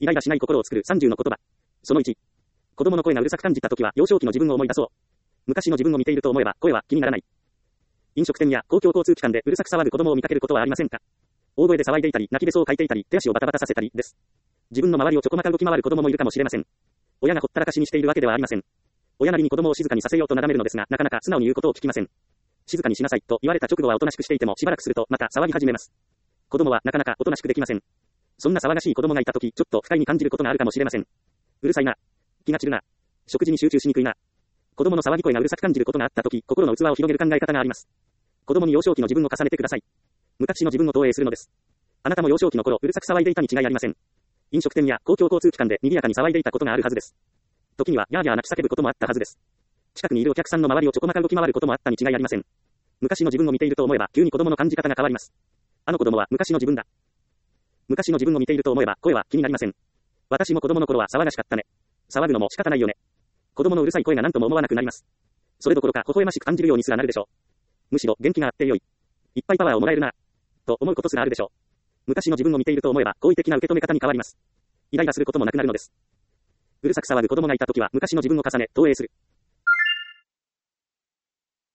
イライラしない心を作る30の言葉。その1。子供の声がうるさく感じたときは幼少期の自分を思い出そう。昔の自分を見ていると思えば声は気にならない。飲食店や公共交通機関でうるさく騒ぐ子供を見かけることはありませんか？大声で騒いでいたり、泣きべそをかいていたり、手足をバタバタさせたりです。自分の周りをちょこまか動き回る子供もいるかもしれません。親がほったらかしにしているわけではありません。親なりに子供を静かにさせようとなだめるのですが、なかなか素直に言うことを聞きません。静かにしなさいと言われた直後はおとなしくしていてもしばらくするとまた騒ぎ始めます。子供はなかなかおとなしくできません。そんな騒がしい子供がいたとき、ちょっと不快に感じることがあるかもしれません。うるさいな。気が散るな。食事に集中しにくいな。子供の騒ぎ声がうるさく感じることがあったとき、心の器を広げる考え方があります。子供に幼少期の自分を重ねてください。昔の自分を投影するのです。あなたも幼少期の頃、うるさく騒いでいたに違いありません。飲食店や公共交通機関で賑やかに騒いでいたことがあるはずです。時にはやーやー泣き叫ぶこともあったはずです。近くにいるお客さんの周りをちょこまか動き回ることもあったに違いありません。昔の自分を見ていると思えば、急に子供の感じ方が変わります。あの子供は昔の自分だ。昔の自分を見ていると思えば、声は気になりません。私も子供の頃は騒がしかったね。騒ぐのも仕方ないよね。子供のうるさい声が何とも思わなくなります。それどころか微笑ましく感じるようにすらなるでしょう。むしろ元気があってよい。いっぱいパワーをもらえるな。と思うことすらあるでしょう。昔の自分を見ていると思えば、好意的な受け止め方に変わります。イライラすることもなくなるのです。うるさく騒ぐ子供がいたときは、昔の自分を重ね、投影する。